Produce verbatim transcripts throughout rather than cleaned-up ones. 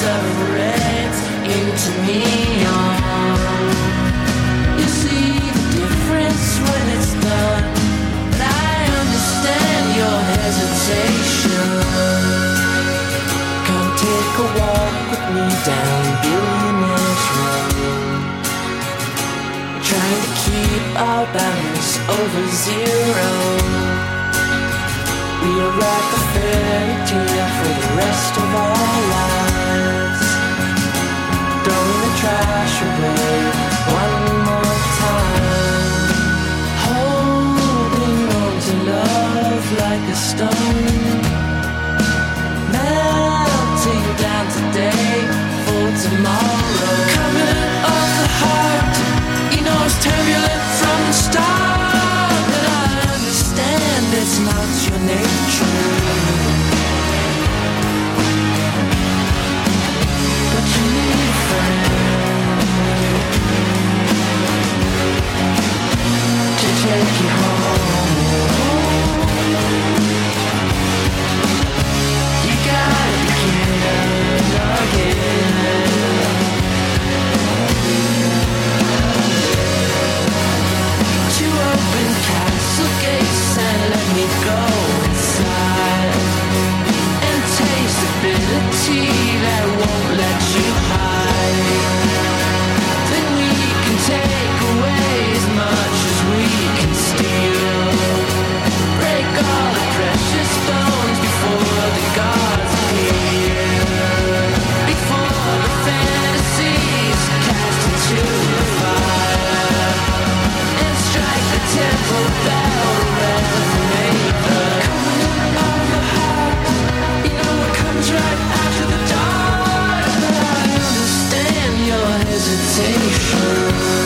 separates into neon. You see the difference when it's done, but I understand your hesitation. Come take a walk with me down Billionaire's Road, trying to keep our balance over zero. We are like a fairy tale for the rest of our lives, throwing the trash away one more time, holding on to love like a stone, melting down today for tomorrow. Coming off the heart, you know it's turbulent from the start, but I understand it's not your nature. But you need a friend to take you home. You gotta begin again. To open castle gates and let me go inside and taste the bitter tea that won't let you hide. Then we can take away as much as we can steal, break all the precious stones before the gods appear, before the fantasies cast into the fire, and strike the temple bell resonate the coming of the heart. You know what comes right after the dark, but I understand your hesitation.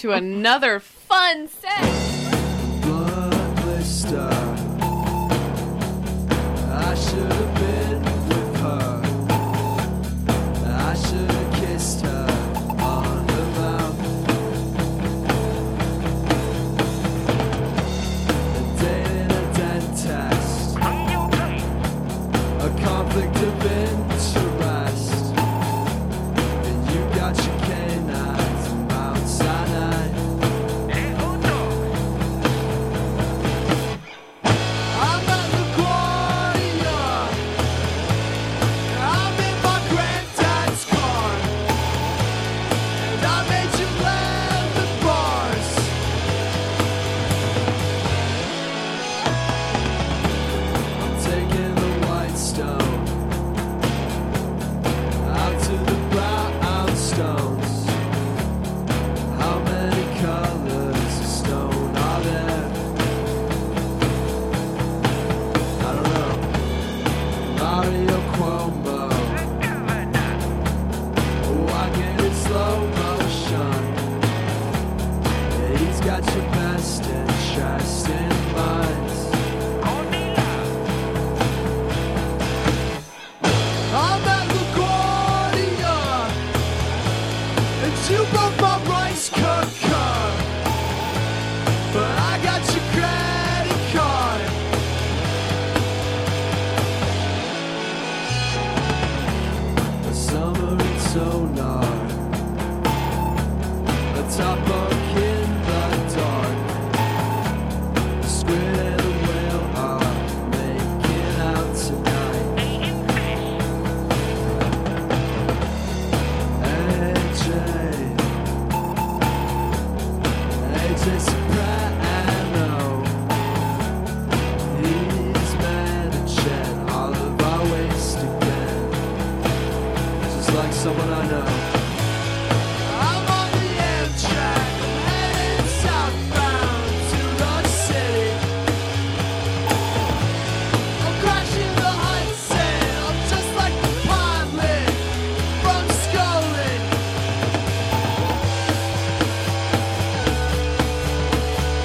to another fun set. Blood blister. I should have been with her. I should have kissed her on the mouth. A day in a dentist. A conflict of interest. And you got your canines and Mount Sinai. I'm at LaGuardia. I'm in my granddad's car. And I made you laugh at bars. I'm taking the white stone out to the brownstones. How many colors of stone are there? I don't know. Mario Cuomo. Walking in slow motion. Yeah, he's got your best interest in mind. I'm at LaGuardia, and you broke my rice cooker, but I got your credit card. A summer in sonar, a top bunk in the dark. The squid and the whale are making out tonight. A J, A J Soprano. He's managing all of our waste again, just like someone I know. I'm on the Amtrak, I'm heading southbound to the city. I'm crashing the Hudson, I'm just like the pilot from Scully.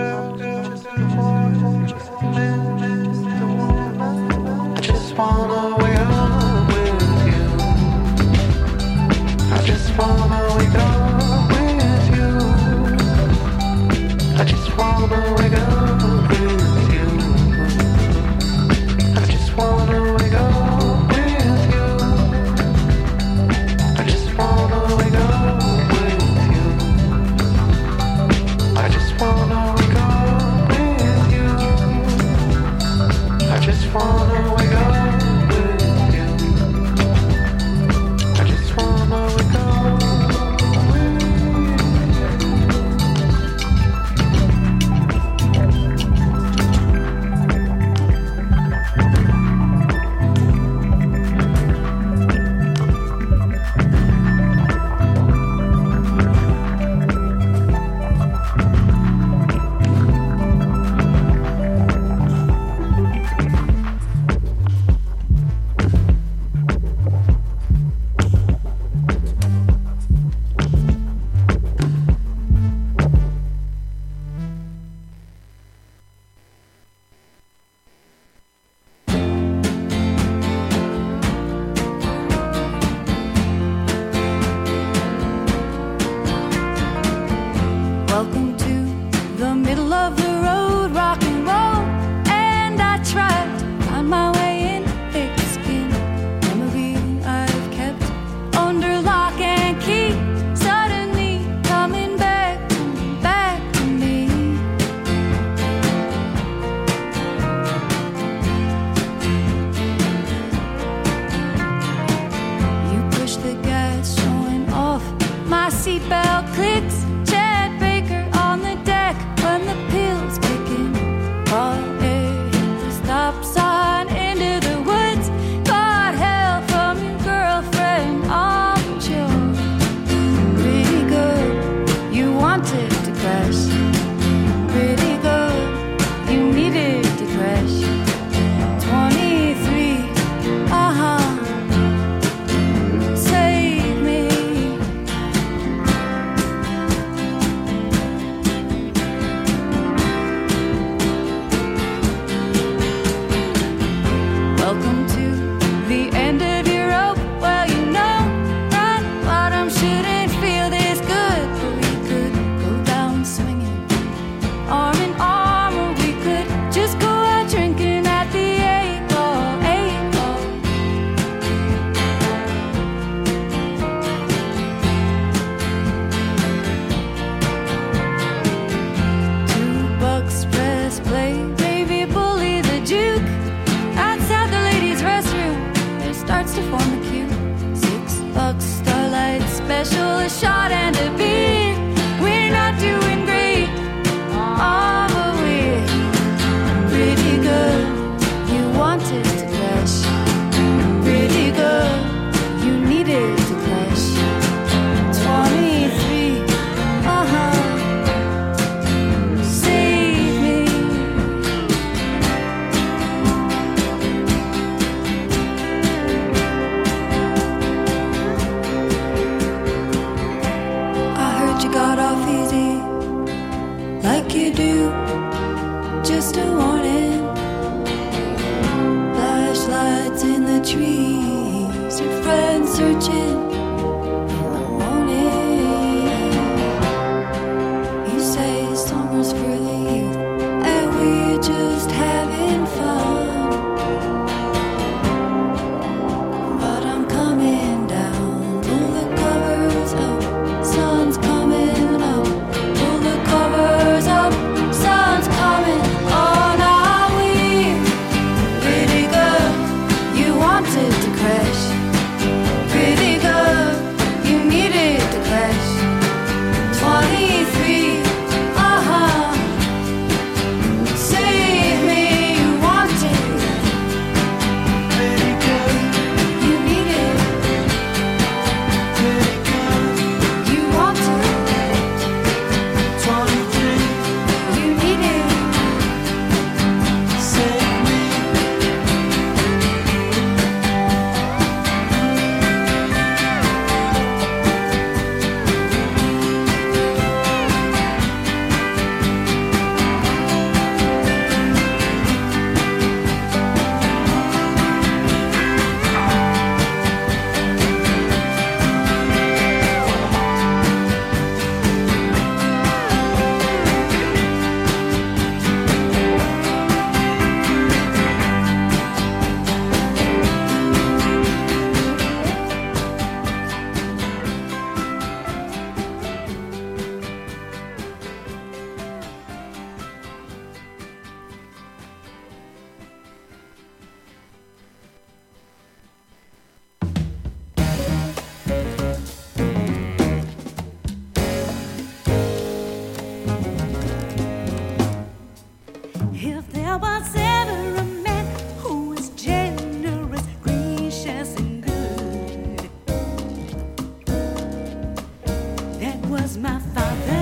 Pretty girl, was ever a man who was generous, gracious, and good, that was my father.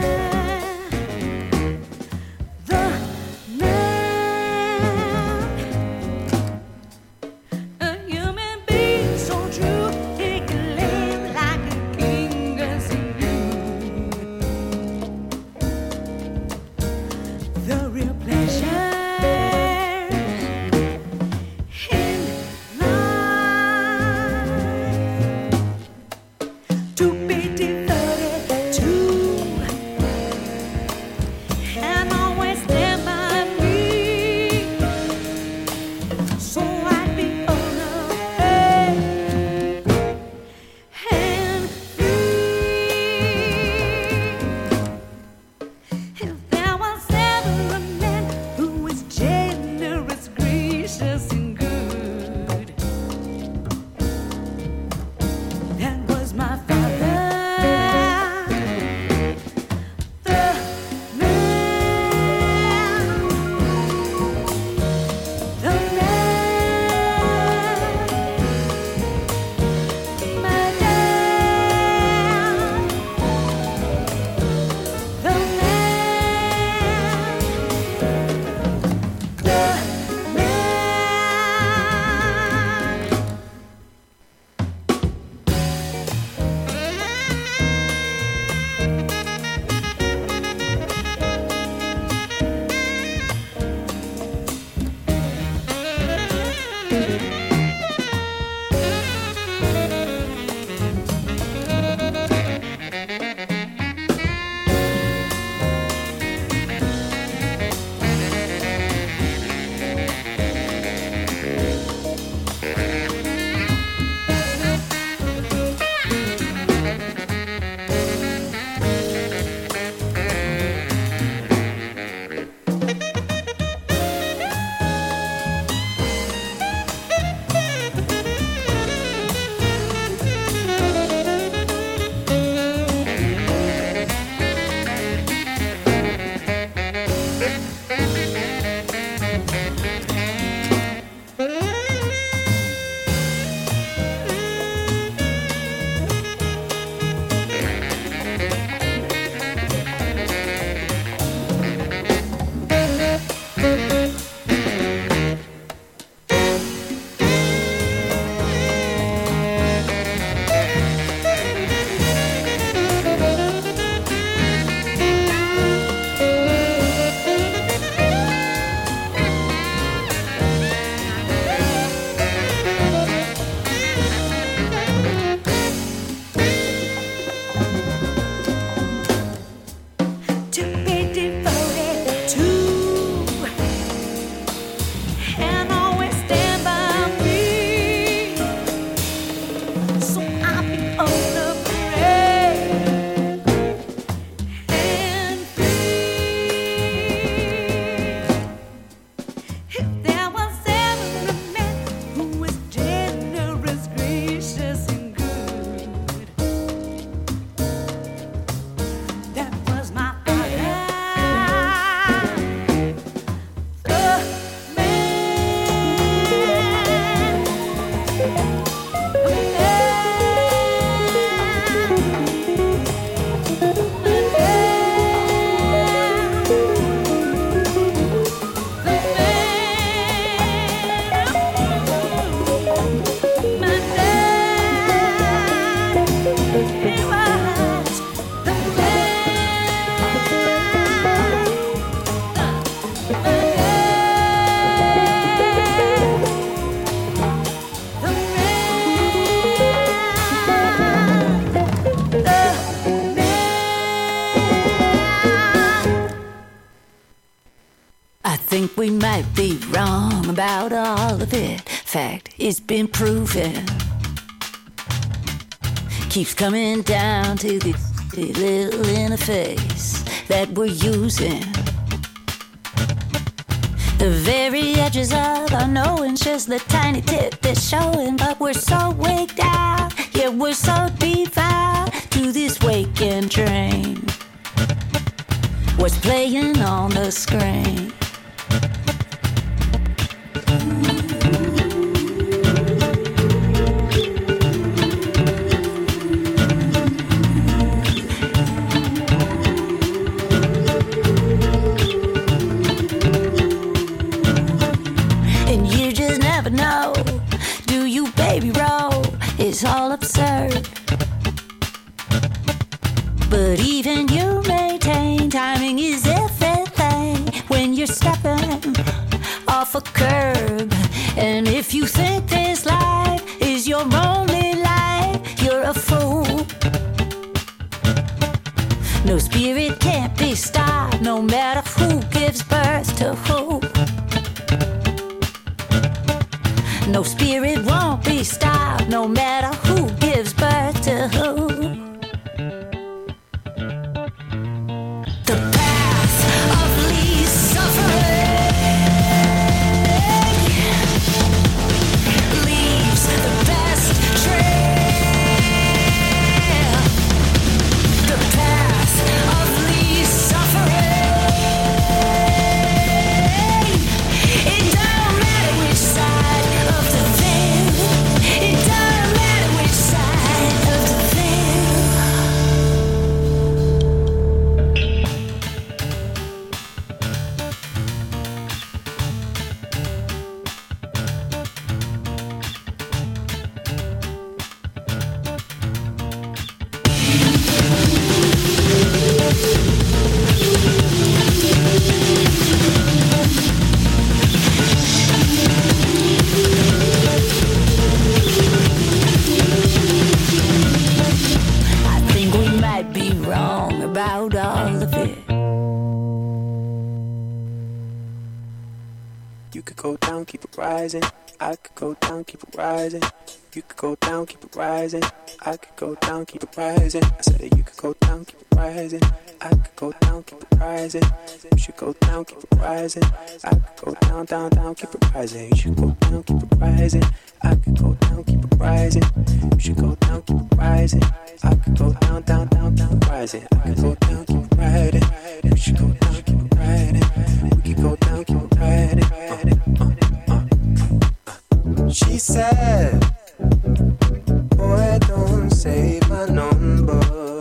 think we might be wrong about all of it. Fact, it's been proven. Keeps coming down to the little interface that we're using. The very edges of our knowing's just the tiny tip that's showing, but we're so waked out, yeah, we're so defiled to this waking train. What's playing on the screen? And you just never know. Do you baby roll? It's all absurd. But even you maintain timing is everything when you're stepping off a curb. And if you think this life is your only life, you're a fool. No spirit can't be stopped, no matter who gives birth to who. No spirit won't be stopped, no matter who gives birth to who. The path of least suffering leaves the best trail. The path of least suffering. It don't matter which side of the veil. It don't matter which side of the veil. I think we might be wrong about all of it. You could go down, keep it rising. I could go down, keep it rising. You could go down, keep it rising. I could go down, keep it rising. I said that you could go down, keep it rising. I could go down, keep it rising. You should go down, keep it rising. I could go down, down, down, keep it rising. You should go down, keep it rising. I could go down, keep it rising. You should go down, keep it rising. I could go down, down, down, down, rising. I could go down, keep it riding. You should go down, keep it riding. We could go down, keep it riding. Uh, uh, uh. She said, boy, don't save my number.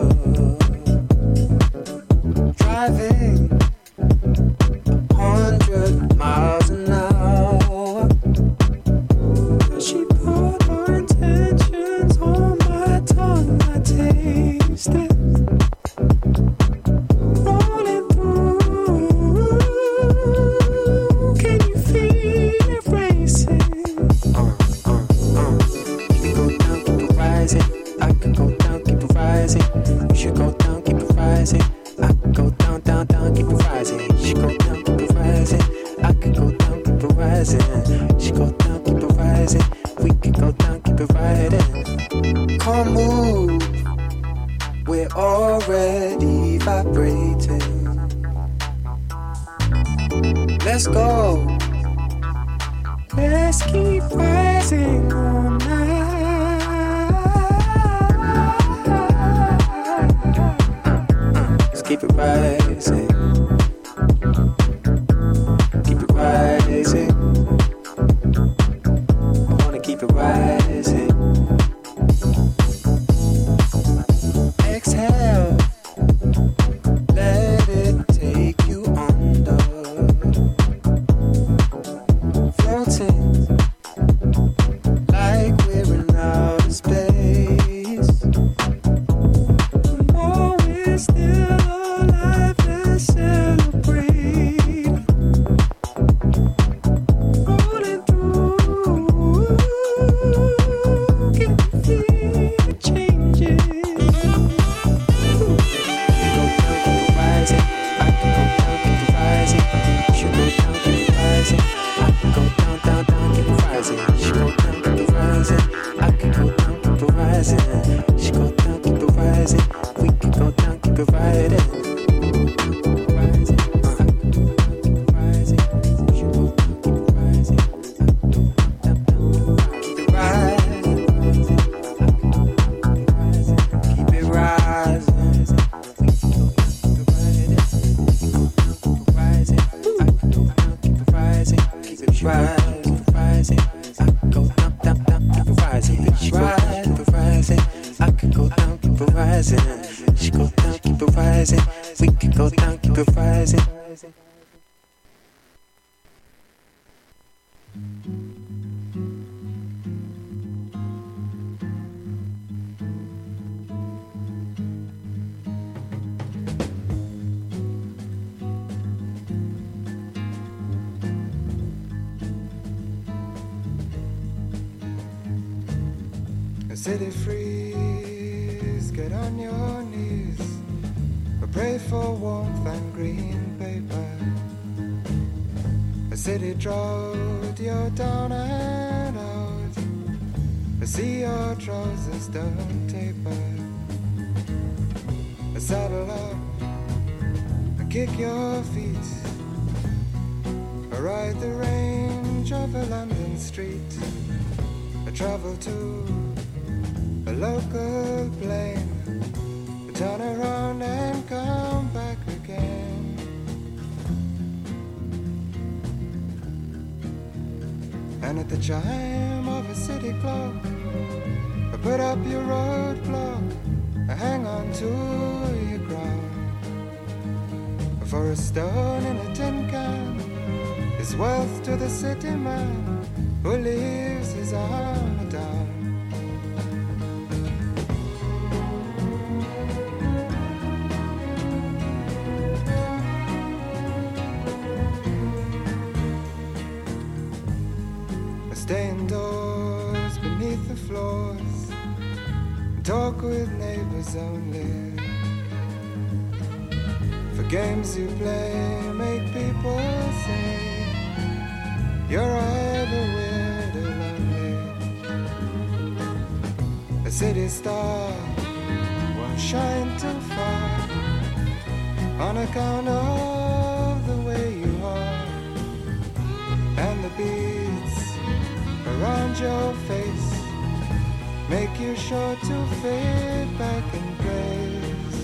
Driving a hundred miles an hour. She put her intentions on my tongue. I taste it rolling through. Can you feel it racing? Uh, uh, uh. You could go down, keep it rising. I could go down, keep it rising. You should go down, keep it rising. I could go down, down, down, keep it rising. You should go down, keep it rising. I could go down, keep it rising. You should go down, keep it rising. We could go down, keep it riding. Come move, we're already vibrating. Let's go. Let's keep rising all night. Let's keep it rising. Keep it rising. I wanna keep it rising. Exhale. Let it take you under. Floating like we're in outer space. The more we're still alive, let's celebrate. Rolling through, can you feel the changes? Go down, keep it rising. I can go down, keep it rising. You should go down, keep it rising. I can go down, down, down, keep it rising. You should go down, keep it rising. I can go down, keep it rising. You should go down, keep it rising. We can go down, keep it riding. Rising, uh, keep it rising. You should go down, keep it rising. Down, down, keep it rising. Keep it rising. We can go down, keep it riding. Rising, I can go down, keep it rising. Keep it rising. rising. She go down, keep it rising. We can go down, keep it rising. City freeze, get on your knees, pray for warmth and green paper. A city drought, you're down and out. I see your trousers don't taper. I saddle up and kick your feet. I ride the range of a London street. I travel to a local plane, turn around and come back again. And at the chime of a city clock, I put up your roadblock, I hang on to your crown. For a stone in a tin can is wealth to the city man who leaves his armor down. Stay indoors beneath the floors, talk with neighbors only. For games you play make people say you're either weird or lonely. A city star won't shine too far on account of the way you are, and the beats around your face make you sure to fade back in place.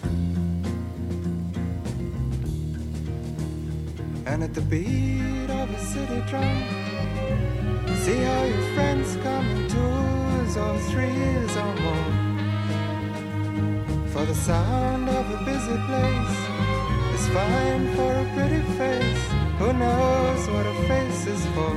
And at the beat of a city drum, see how your friends come in twos or threes or more. For the sound of a busy place is fine for a pretty face. Who knows what a face is for?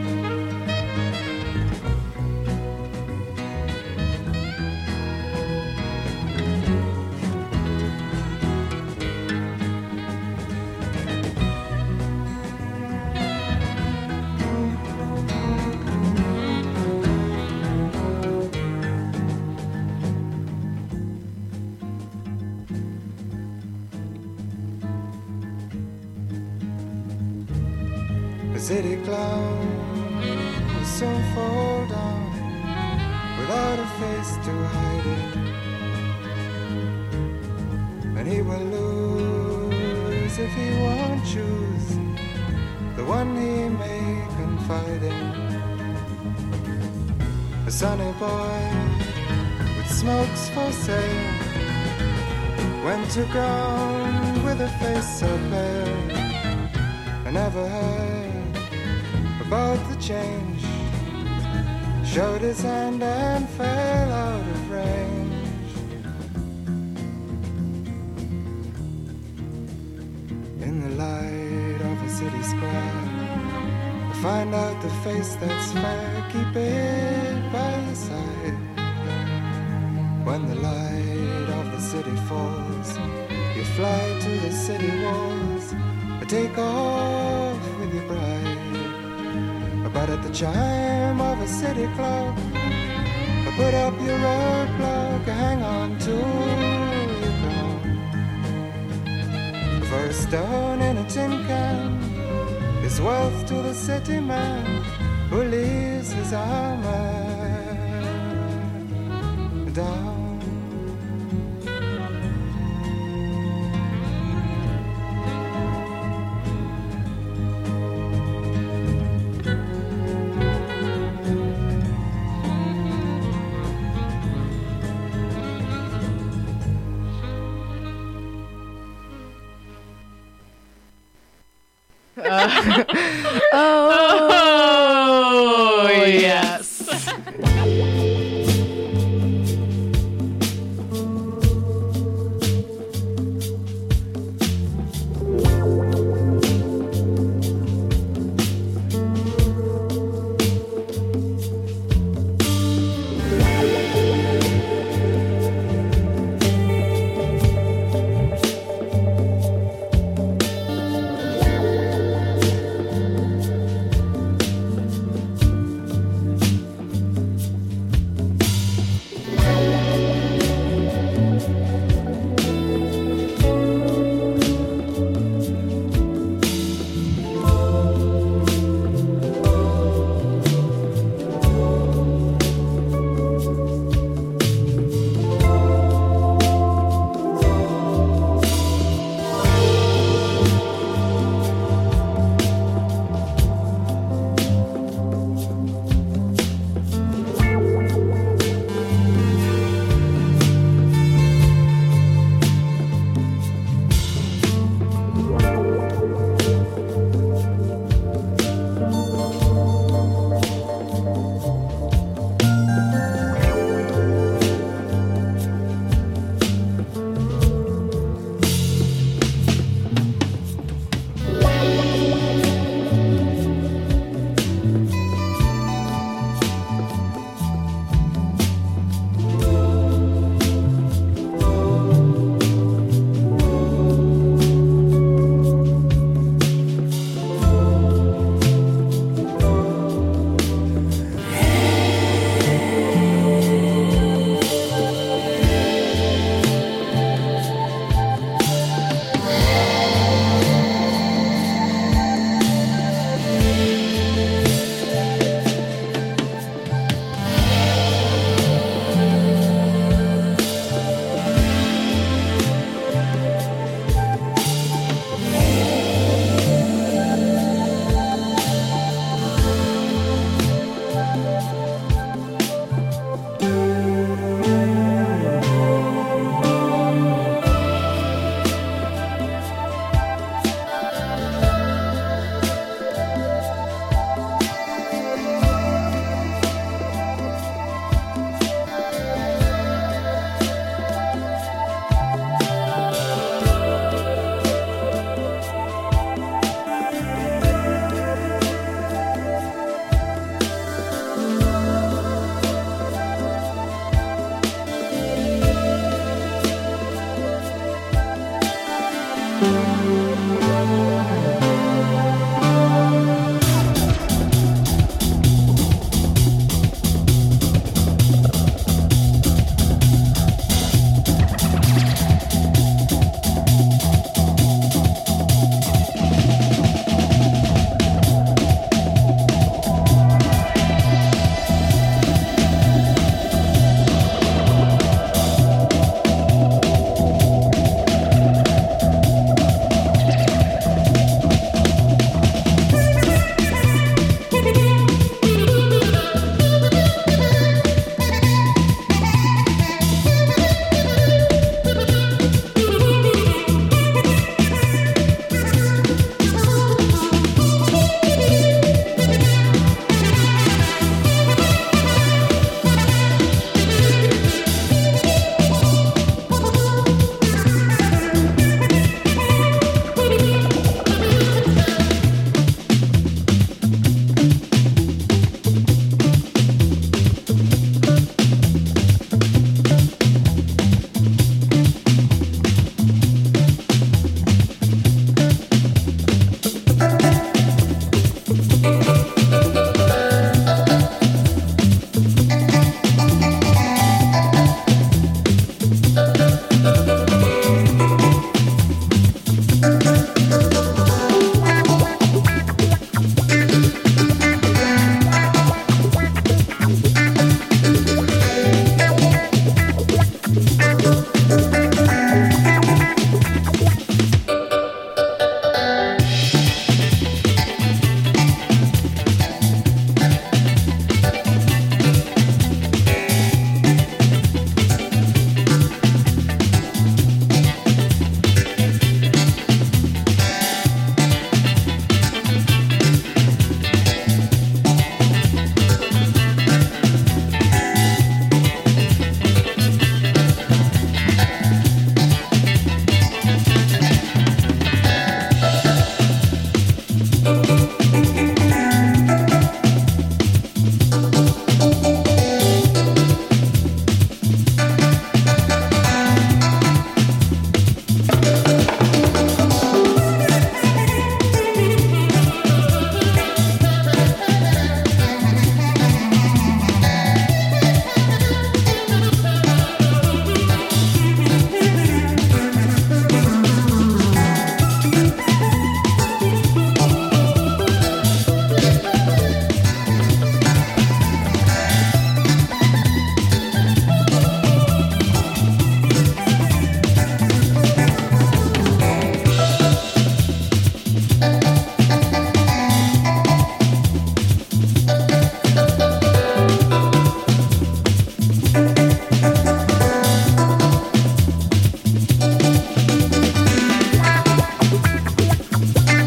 City clown will soon fall down without a face to hide it, and he will lose if he won't choose the one he may confide in. A sunny boy with smokes for sale went to ground with a face so pale. I never heard about the change, showed his hand and fell out of range. In the light of a city square, I find out the face that's fair, keep it by your side. When the light of the city falls, you fly to the city walls, take off with your bride. But at the chime of a city clock, I put up your roadblock, hang on to your crown. For a stone in a tin can is wealth to the city man who leaves his armor down. Uh, oh, oh, yes. Thank